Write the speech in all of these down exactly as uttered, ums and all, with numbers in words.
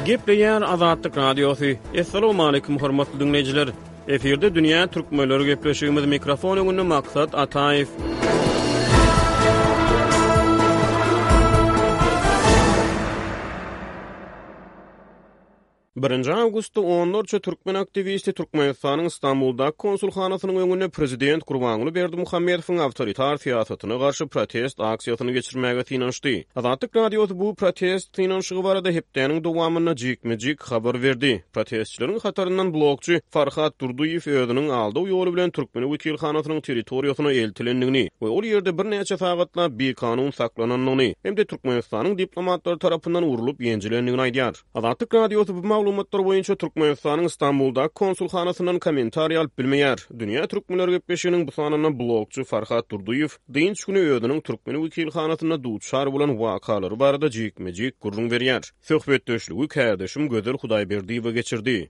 Gepleýän Azatlyk Radiosu. Assalamu alaykum hormatly dinleyijiler. Eferde dünýä türkmenleri gepleşigimiz mikrofon öňünde maksat Ataýew. birinji awgustda onlarça türkmen aktivisti Türkmenistanyň Istanbulda konsulhanasynyň öňünde prezident Gurbanguly Berdimuhammedowyň awtoritar siýasatyna garşy protest aksiýasyny geçirmäge tinanşdy. Azatlyk Radiosu bu protest tinanşygy barada hepdeniň dowamyna jikmejik habar berdi. Protestçileriň hataryndan blogçy Farhat Durduýew özüniň aldy ýoly bilen türkmen wekilhanasynyň territoriýasyna eltilendigini we ol ýerde bir neçe sagatla bir kanun saklananyny hem de Türkmenistanyň diplomatlary tarapyndan urulup ýenjilendigini aýdýar. Azatlyk Radiosu bu maglumatlar boýunça Türkmenistanyň Istanbulda konsulhanasynyň kommentariýa alyp bilmeýär. Dünýä türkmenleri gepleşiginiň bu sanalyna blogçy Farhat Durduýew diňç güni özüniň türkmen wekilhanasyna duçar bolan wakalary barada jikmejik gurrun berýär. Söhbetdeşligi kädeşim Gözel Hudaýberdiýewe geçirdi.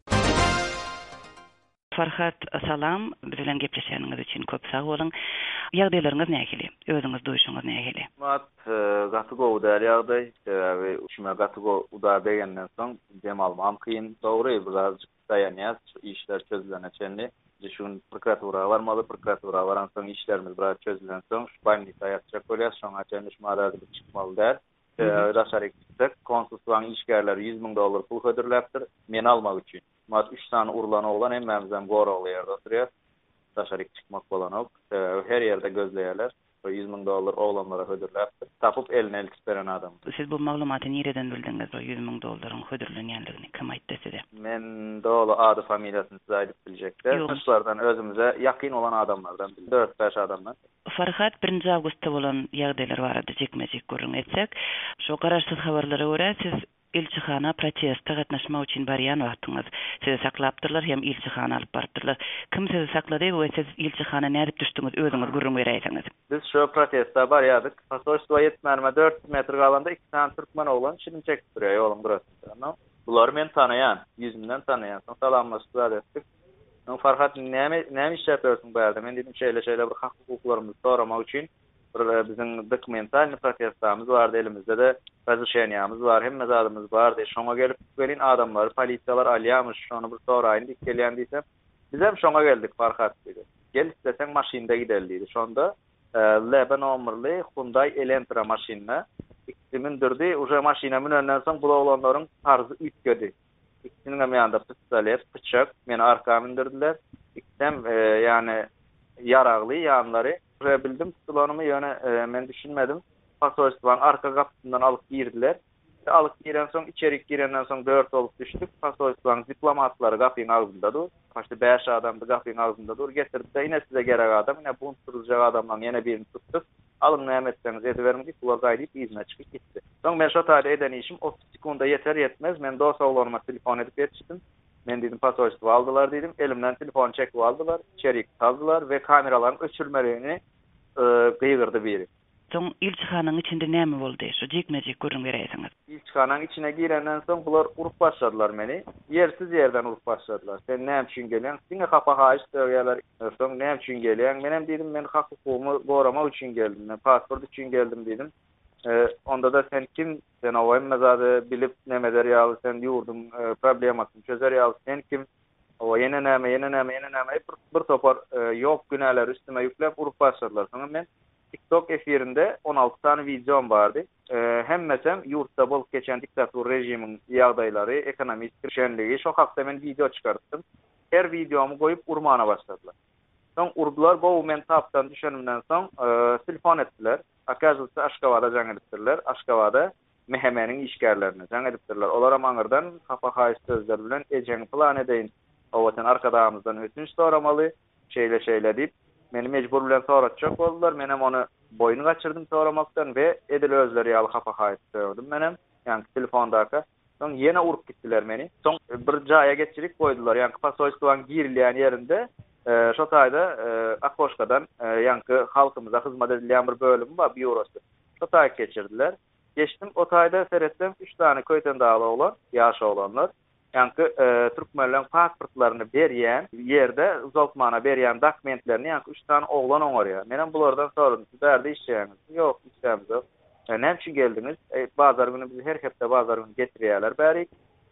Farhat, salam. Bilen gepleşýäniňiz üçin köp sag bolun. Ýagdaýlaryňyz nähili? Özüňiz duýuşyňyz nähili? Mat gatygo udarýagdy we üçme gatygo udar degenden soň dem almam kyn. Dogry, biraz daýanýas, işler çözüleneçendi. Düşün prokuratura barmaly, prokuratura baran soň işlerimiz biraz çözülen soň şu baýny taýatjak bolýar, şoňa çendiş marady çykmaly der. Raşaryk çıktık. Konsulsluğun işgärleri yüz bin dolar pul ödürläpdir. Meni almak üçin. Mat üç tane urlany oglan hemmemizden gora ýerde oturýar. Raşaryk çıkmak bolan ok. Her ýerde gözleýärler. yüz bin dolar oglanlara ödürläpdir. Tapyp eline eltip beren adam. Siz bu maglumaty nereden bildiňiz? O yüz bin dolaryň ödürlenýändigini kim aýtdy size? Men dolu ady familiýasyny size aýdyp biljekler. Şulardan özümüze ýakyn olan adamlardan bildim. dört beş adamlar. Farhat, birinji awgustda bolan ýagdaýlar barada jekmejik görüň etsek, şu garaşsyz habarlara görä siz ilçihana protestda gatnaşmak üçin barýan wagtyňyz sizi saklapdyrlar hem ilçihana alyp bardylar. Kim sizi saklady we siz ilçihana nädip düşdiňiz özüňiz gurrun berýäňiz? Biz şu protestda barýadyk. Pasoştwa ýetmärme dört metr galanda iki tane türkmen oglan şirin çekip durýar ýolum burasynda. Bular men tanaýan, ýüzümden tanaýan. Salamlaşdylar etdik. Men Farhat, näme näme iş ýapýarsyň bu ýerde? Men dedim şeýle şeýle bir hak hukuklary soramak üçin bizim dokumental protestamız vardı, elimizde de razışaniyamız var, hem mezadımız vardı. Şoňa gelip gelin adamlar, polisiýalar alýarmyş, şonu bir soraýyn dik gelýän diýsem, biz hem şoňa geldik Farhat dedi. Gel istesen maşynda gidelim diýdi. Şonda Leben omurly Hyundai Elantra maşyna ikisimindirdi. Uje maşyna minenden soň bu oglanlaryň tarzı ütgedi. İkisiniň ýanynda pistolet, bıçak, meni arka mindirdiler. İkisem ýani yaragly ýanlary bildim, tutulanımı yöne e, men düşünmedim. Pasoştwan arka kapısından alıp girdiler. E, alıp giren son içeri girenden son dört olup düştük. Pasoştwan diplomatları kapıyın ağzında dur. Başta beş adamdı kapıyın ağzında dur. Getirdi de yine size gerek adam. Yine bunu tutacak adamdan yine birini tuttuk. Alın ne emetseniz ediverim deyip bular gaydayıp izine çıkıp gitti. Son ben şu tarihte eden işim otuz sekunda yeter yetmez. Ben dost oğlanıma telefon edip yetiştim. Men dedim pasoştwa aldılar dedim. Elimden telefon çekip aldılar. İçeri saldılar ve kameraların öçürmelerini e, gıygırdı biri. Son ilçihanyň içinde näme boldy? Şu jekmejik görüň berýärsiňiz. İlçihanyň içine girenden soň bular urup başladylar meni. Yersiz yerden urup başladylar. Sen näme üçin gelýän? Siňe hapa haýyş döwýärler. Soň näme üçin gelýän? Menem dedim men hak hukumy goramak üçin geldim. Men pasport üçin geldim dedim. Ee, onda da sen kim? Sen o emmezade bilip näme derýär? Sen ýurdum e, problemasyny çözer sen kim? O yene näme, yene näme, yene näme bir, bir topar e, ýok günäler üstüme ýükläp urup başladylar. Soňra men TikTok efirinde on alty tane videom bardy. E, hemmesem ýurtda bolup geçen diktator rejimiň ýagdaýlary, ekonomik şenligi, şo hakda men video çykartdym. Her videomu goýup urmana başladylar. Soň urdular, bu men tapdan düşenimden soň e, telefon etdiler. Akazatda Aşgabatda jaň edipdirler. Aşgabatda mehemeniň işgärlerini jaň edipdirler. Olara maňyrdan hapa haýyş sözler bilen ejeň plan edeýin. Owatan arkadamyzdan ötünç soramaly, şeýle şeýle diýip meni mejbur bilen soratjak boldular. Men hem onu boyun gaçyrdym soramakdan we edil özleri ýaly hapa haýyş söýdüm menem. Ýani telefondaka. Soň ýene urup gitdiler meni. Soň bir jaýa geçirik goýdular. Ýani pasoştwan girilýän ýerinde e, şo taýda e, Akoşkadan e, ýani halkymyza hyzmat edilýän bir bölüm bar, bürosu. Şo taýda geçirdiler. Geçtim o taýda seretdim üç tane köýten dağlı olan, ýaş olanlar. Yankı e, Türkmenlerin pasportlarını berýän ýerde uzatmana berýän dokumentlerini yankı üç tane oglan oňarýar. Menem bulardan soradım, siz bärde işleýäňiz? Ýok, işleýämiz ýok. E, näme üçin geldiňiz? E, bazar günü bizi her hepde bazar günü getirýärler bäri.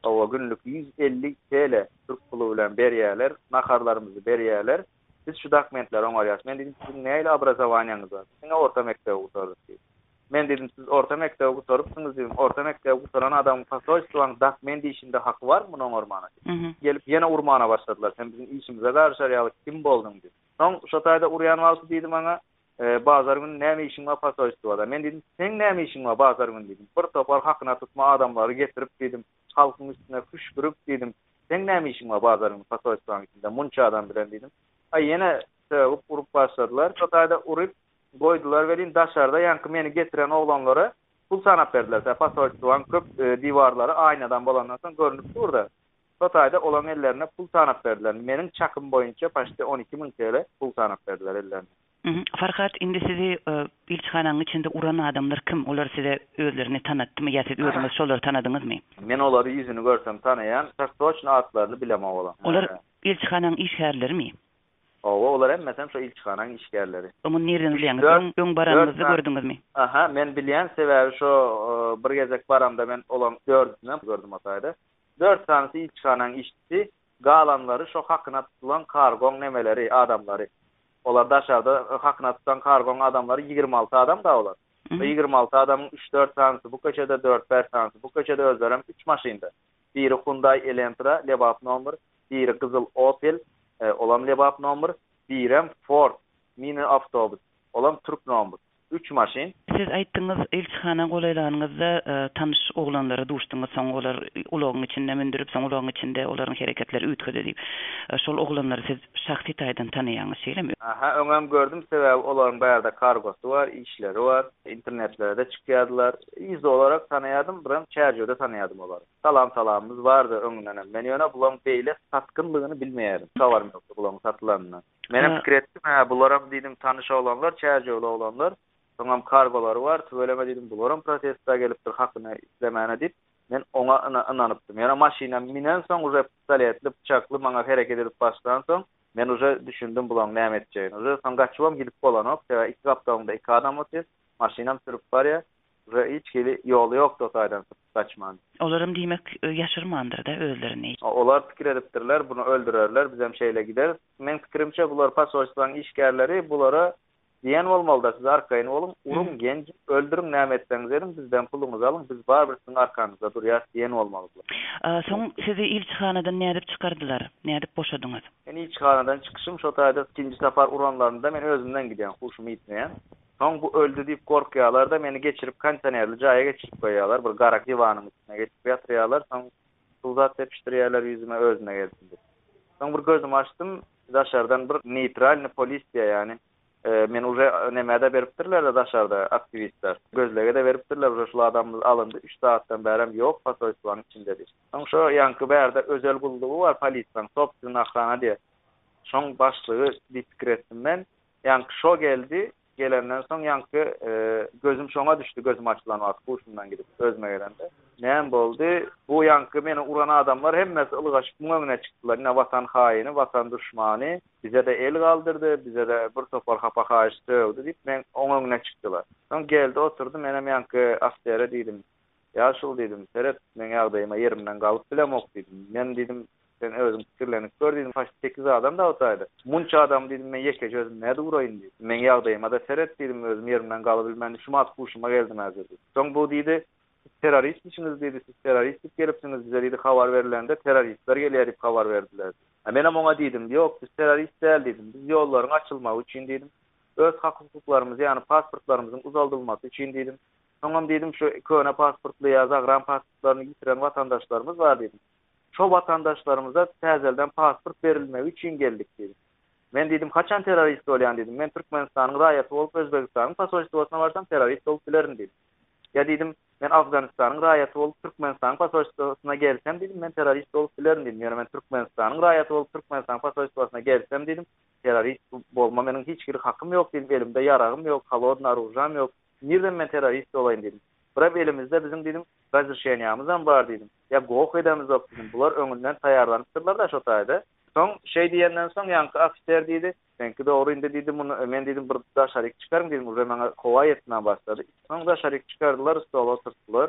o günlük yüz elli TL Türk pulu bilen berýärler, naharlarymyzy berýärler. Biz şu dokumentleri oňarýas. Men dedim, sizin näle obrazowaniýaňyz bar? Siňe orta mekdep gutardıq. Men dedim, siz orta mekdep gutarıpsyňyz dedim. Orta mekdep gutaran adam pasoystwaň dokument işinde haky bar mı ormana? Gelip ýene urmana başladylar. Sen bizim işimize garşarýaly kim boldyň dedi. Soň şo taýda urýan walsy dedim aňa, e, bazar günü näme işiň bar pasoystwada? Men dedim, sen näme işiň bar bazar günü dedim. Bir topar hakyna tutma adamlary getirip dedim, halkyň üstüne püşkürüp dedim. Sen näme işiň bar bazar günü pasoystwaň içinde? Munça adam bilen dedim. Ay yine sevip urup başladılar. Çotayda urup koydular velin daşarda yankı meni getiren oğlanlara pul sanap verdiler. Pasoystuğan köp e, divarları aynadan bolandan sonra görünüp burada. Çotayda olan ellerine pul sanap verdiler. Menin çakım boyunca paşta on iki bin TL pul sanap verdiler ellerine. Hı hı. Farkat indi sizi e, ilçhananın içinde uran adamlar kim? Olar size özlerini tanıttı mı? Ya siz özünüz şoları tanıdınız mı? Men onları yüzünü görsem tanıyan, çaktoçun adlarını bilemem olan. Olar ilçhananın işgärleri mi? Owa olar hem mesela şu ilçhananın işgärleri. Onu nereden bilýäňiz? Öň baranňyzy gördüňizmi? Aha, men bilýän sebäbi şu bir gezek baramda men olan dördüne gördüm atayda. Dört tanesi ilçhananın işçisi, galanları şu hakyna tutulan kargon nemeleri, adamları. Olar daşarda hakyna tutan kargon adamları ýygrimi alty adam da olar. Bu ýygrimi alty adamyň üç dört tanesi bu köçede, dört beş tanesi bu köçede özlerem üç maşynda. Biri Hyundai Elantra, lebap number, biri Kızıl Opel, E, olam lebap number, birem Ford mini avtobus, olam Türk number. üç maşin. Siz aýtdyňyz ilçhana golaylaryňyzda e, tanış oglanlara duşdyňyz, soň olar ulagyň içinde mindirip, soň ulagyň içinde olaryň hereketleri üýtgede diýip. E, şol oglanlary siz şahsy taýdan tanıýaňyz şeýlemi? Aha, öňem gördüm sebäbi olaryň baýarda kargosy bar, işleri var, internetlerde çykýardylar. Ýüz olarak tanıýardym, biram çärjede tanıýardym olary. Salam salamymyz bardy öňünden. Men ýöne bulan beýle satkynlygyny bilmeýärdim. Şawarmy ýokdy bulan satylanyna. Menem pikir etdim, ha bularam diýdim tanış olanlar, çärjede olanlar. Soňam kargolary bar, töweleme dedim, bularam protestga gelipdir hakyna islemäne diýip, men oňa ynanypdym. Ýa-da maşina minen soň uje pistoletli, bıçakly maňa hereket edip başlan soň, men uje düşündim bulan näme etjegini. Uje soň gaçybam gidip bolanok, täze iki gapdagynda iki adam otyr, maşinam sürüp barýa, uje hiç geli ýoly ýok totaýdan kaçman. Olarym diýmek ýaşyrmandyr da özlerini. Olar pikir edipdirler, bunu öldürerler, biz hem şeýle gider. Men pikirimçe bular pasoyçylaryň işgärleri bulara diýen bolmaly, siz arkaýyny bolun, urun genç, öldürüň näme etseňiz dedim, bizden puluňyzy alyň, biz barbyr siziň arkanızda durýar diýen bolmaly. Soň sizi ilçhanadan nädip çykardylar? Nädip boşadyňyz? Men ilçhanadan çykyşym şo taýda ikinji safar uranlarynda men özümden gidýän, huşumy ýitmeýän. Soň bu öldü diýip gorkýarlar da meni geçirip kontenerli jaýa geçirip goýýarlar, bir garak divanyň üstüne geçirip ýatyrýarlar, soň sulzat tepişdirýärler ýüzüme özüne gelsin diýip. Soň bir gözüm açdym, daşardan bir neytral polis diýär, ýani E, men uje nemede beripdirler da daşarda aktivistler. Gözlege de beripdirler, uje şol adamymyz alındy, üç saatdan bärim ýok, pasoyçylaryň içindedir. Soň şo ýanky bärde özel guldugy bar polisiýanyň, sopsyň ahrana diýer. Şoň başlygy pikir etdim men. Ýanky şo geldi, gelenden soň ýanky e, gözüm şoňa düşdi, gözüm açylan wagt huşumdan gidip özüme gelende. Näme boldy? Bu ýanky meni uran adamlar hemmesi ılgaşyp muňa çykdylar. Ine watan haýyny, watan düşmany, bize de el galdyrdy, bize de bir topar hapa haýyşdy diýip men oňa çykdylar. Soň geldi, oturdy, menem ýanky aftera diýdim. Ýa şol diýdim, seret men ýagdaýyma yerimden galyp bilemok diýdim. Men diýdim, sen özüm pikirlenip gör diýdim, paşt sekiz adam da otaýdy. Munça adam diýdim, men ýeke gözüm näde uraýyn diýdim. Men ýagdaýyma da seret diýdim, özüm yerimden galyp bilmän şumat huşuma geldim häzir. Soň bu diýdi, terörist misiniz dedi, siz terörist gelipsiniz bize dedi, habar verilende teröristler gelýär diýip habar berdiler. Men oňa diýdim, ýok, biz terörist däl diýdim. Biz ýollaryň açylmagy üçin diýdim. Öz hak hukuklarymyzy, ýani pasportlarymyzyň uzaldyrylmasy üçin diýdim. Soňam diýdim, şu köne pasportly ýa zagran pasportlaryny gitiren watandaşlarymyz bar diýdim. Şo watandaşlarymyza täzelden pasport berilmegi üçin geldik diýdim. Men diýdim, kaçan terörist bolýan diýdim. Men Türkmenistanyň raýaty bolup Özbegistanyň pasportlaryna barsam terörist bolup bilerim diýdim. Ya diýdim, men Afganistanyň raýaty bolup Türkmenistanyň pasportlaryna gelsem diýdim, men terörist bolup bilerim diýdim. Ýöne men Türkmenistanyň raýaty bolup Türkmenistanyň pasportlaryna gelsem diýdim, terörist bolma meniň hiç bir hakym ýok diýdim, elimde ýaragym ýok, halodna arujam ýok. Nirden men terörist bolaýyn diýdim. Bira elimizde bizim diýdim, razryşenýamyz bar diýdim. Ya goh edemiz ok diýdim. Bular öňünden taýarlanypdyrlar da şo taýda. Soň şey diýenden soň ýanky ofisier diýdi, "Senki dogry indi" diýdim, men diýdim bir daşaryk çykarym diýdim, uje maňa kowa etmän başlady. Soň daşaryk çykardylar, stola oturtdylar.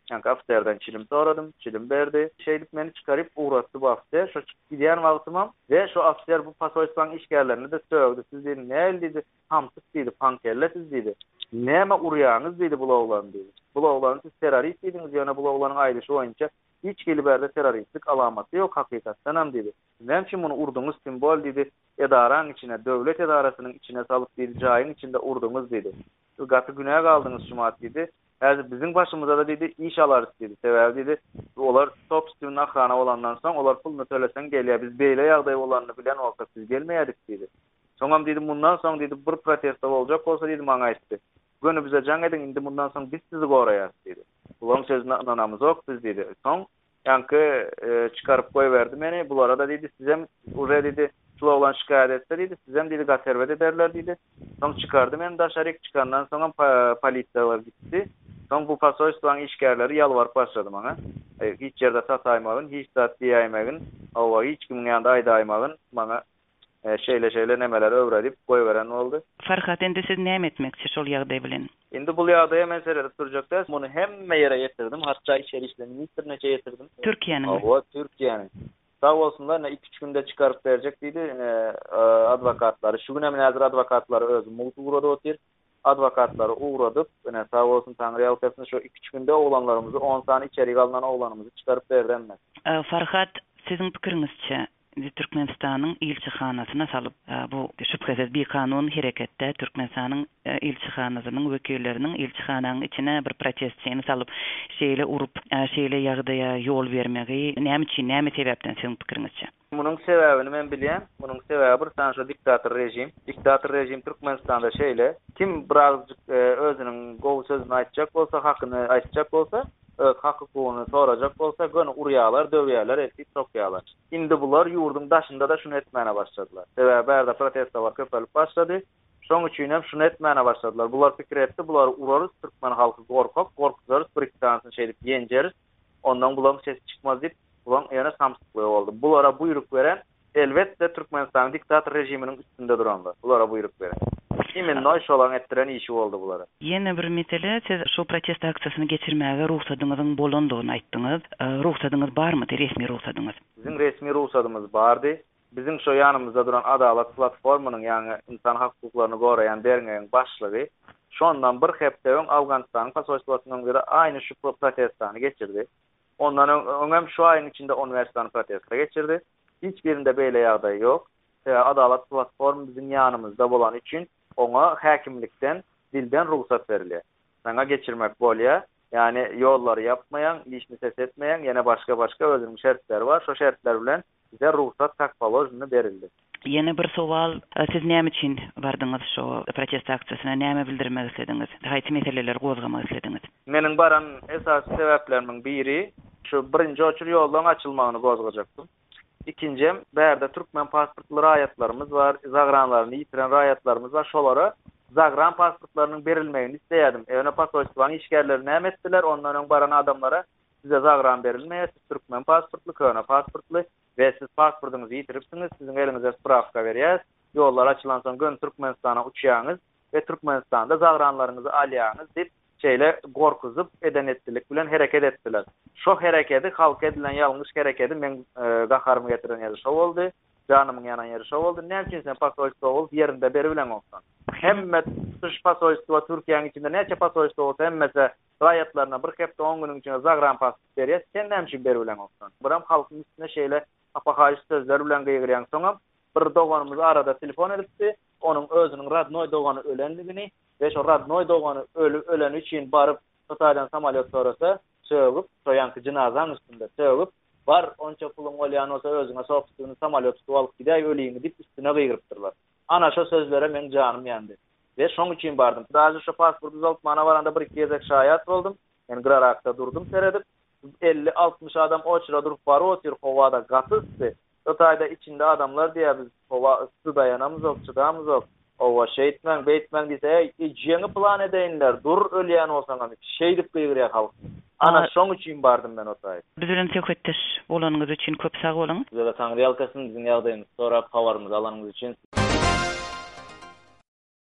Yani afterden çilim soradım, çilim berdi. Şeylik meni çıkarıp uğrattı bu after. Şu gidiyen wagtymam ve şu after bu pasoyslan işgärlerini de söwdi. Siz dedi, "Näl?" dedi. "Hamsyk" dedi, "Pankerle" siz dedi. "Näme urýanyňyz?" dedi bu oğlan dedi. Bu oğlan siz terörist ediniz, ýöne bu oğlanyň aýdyşy boýunça hiç geliberde teröristlik alamaty ýok hakykatdan hem dedi. Näçe bunu urduňyz simbol dedi. Edaraň içine, döwlet edarasynyň içine salyp bir jaýyň içinde urduňyz dedi. Gaty günäge aldyňyz şumat dedi. Häzir bizim başymyza da dedi iş alarys dedi. Sebäbi dedi olar top üstüne ahrana bolandan soň olar pulny төлesen gelýär. Biz beýle ýagdaý bolanyny bilen olsa siz gelmeýärdik dedi. Soňam dedi bundan soň dedi bir protest boljak bolsa dedi maňa aýtdy. Gönü bize jaň ediň indi bundan soň biz sizi goraýarys dedi. Ulan sözüne inanamyz ok biz dedi. Soň ýanky e, çıkaryp goýberdi meni. Bulara da dedi sizem urra dedi şula olan şikayet etse dedi sizem dedi gaterwede ederler dedi. Soň çıkardy meni daşaryk çıkandan soň pa, polisiýalar gitdi. Soň bu pasoyslan işgärleri ýalwaryp başlady maňa. E, hiç ýerde sataýmagyn, hiç zat diýäýmegin, awa hiç kimiň ýanynda aýdaýmagyn maňa e, şeýle şeýle nemeler öwredip goýberen boldy. Farhat, endi siz näme etmekçi şol ýagdaý bilen? Endi bu ýagdaýa men serede turjakda muny hemme ýere ýetirdim, hatda içeri işlerini ministrine ýetirdim. Türkiýanyň. Awa Türkiýanyň. Sağ olsunlar, ne iki üç günde çıkarıp verecek dedi e, advokatlary. Şu güne men häzir advokatlary özü multu uğrady otyr. Advokatlary uğradyp, ne sağ olsun Taňry ýalkasyny şu iki üç günde oğlanlarymyzy on sany içeri galynan oğlanymyzy çıkarıp berdiler. E, Farhat, siziň pikiриňizçe Türkmenistanyň ilçihanasyna salyp bu şüphesiz bir kanun hereketde Türkmenistanyň ilçihanasynyň wekilleriniň ilçihananyň içine bir protestçini salyp şeýle urup şeýle ýagdaýa ýol bermegi näme üçin näme sebäpden siziň pikiriňizçe? Munyň sebäbini men bilýän. Munyň sebäbi bir sanşo diktator rejim. Diktator rejim Türkmenistanda şeýle kim birazjyk özüniň gowy sözüni aýtjak bolsa, hakyny aýtjak bolsa, öz hakykyny sorajak bolsa gönü urýarlar, döwýärler, etip sokýarlar. Indi bular ýurdun daşynda da şunu etmäne başladylar. Sebäbi bärde protestler köpelip başlady. Şoň üçin hem şunu etmäne başladylar. Bular pikir etdi, bular urarys, türkmen halky gorkak, gorkuzarys, biriktansyn şeýdip ýenjeris. Ondan bular ses çykmaz dip, bular ýene samsykly boldy. Bulara buýruk beren elbetde Türkmenistan diktator rejiminiň üstünde duranlar. Bulara buýruk beren. Kimin noy şolan etdiren işi boldy bulara. Ýene bir mesele, siz şu protest aksiýasyny geçirmäge ruhsatyňyzyň bolandygyny aýtdyňyz. Ruhsatyňyz barmy, resmi ruhsatyňyz? Bizim resmi ruhsatymyz bardy. Bizim şu ýanymyzda duran Adalat platformanyň, ýani insan hakyklaryny goraýan dernegiň başlygy şondan bir hepde öň Awganistanyň pasoýtlugynyň göre aýny şu protestany geçirdi. Ondan öňem şu aýyň içinde uniwersitany protestga geçirdi. Hiç birinde beýle ýagdaý ýok. Adalat platformy bizim ýanymyzda bolan üçin ona häkimlikden, dilden ruhsat berilýär. Saňa geçirmek bolýar. Yani ýollary ýapmaýan, işni ses etmeýän, ýene başga başga özüniň şertleri var. Şo şertler bilen bize ruhsat takpalojny berildi. Ýene bir sowal, siz näme üçin bardyňyz şu protest aksiýasyna, näme bildirmek istediňiz? Haýsy meseleler gozgamak istediňiz? Meniň baran esas sebäplerimin biri şu birinji oçur ýoldan açylmagyny gozgajakdym. İkinjem, bärde türkmen pasportly raýatlarymyz var, zagranlaryny ýitiren raýatlarymyz var. Şolara zagran pasportlarynyň berilmegini isleýärdim. Ýöne pasoýtlugyň işgärleri näme etdiler? Ondan öň baran adamlara size zagran berilmeýär, siz türkmen pasportly, köne pasportly we siz pasportuňyzy ýitiripsiňiz, siziň eliňizde spravka berýär. Ýollar açylan soň gön Türkmenistana uçýaňyz we Türkmenistanda zagranlaryňyzy alýaňyz dip şeýle gorkuzyp eden etdilik bilen hereket etdiler. Şo hereketi halk edilen ýalňyş hereketi men e, gaharmy getiren ýeri şo boldy. Janymyň ýanan ýeri şo boldy. Näme üçin sen pasoýtly bolup ýerinde beri bilen olsan? Hemme dış pasoýtly Türkiýanyň içinde näçe pasoýtly bolsa hemmese raýatlaryna bir hepde on güniň içinde zagran pasport berýär. Sen näme üçin beri bilen olsan? Biram halkyň üstüne şeýle apahaýyş sözler bilen gygyrýan soňam bir doganymyz arada telefon edipdi. Onuň özüniň radnoy dogany ölenligini ve şo radnoy dogany ölüp ölen üçin baryp Totaýdan samolyot sorasa, sögüp, soýanky jynazanyň üstünde sögüp, bar onça puluň bolýan bolsa özüňe sokuşdygyny samolyot tutup alyp gidäý öliňi dip üstüne gyýrypdyrlar. Ana şo sözlere men janym ýandy. Ve şoň üçin bardym. Daýy şo pasporty alyp mana baranda bir iki gezek şaýat boldum. Men gırarakda durdum seredip elli altmış adam oçra durup bar otyr howada gatysdy. Totaýda içinde adamlar diýär biz howa ısy dayanamyz ok, çydamyz ok. Owa şeýtmen, beýtmen diýse, "Jeňi plan edeýinler, dur ölýän bolsaňam." Şeýdip gyýrýar halk. Ana şoň üçin bardym men otaý. Biz bilen söhbetdeş bolanyňyz üçin köp sag bolaňyz. Bize Taňry ýalkasyny biziň ýagdaýymyzy sorap habarymyzy alanyňyz üçin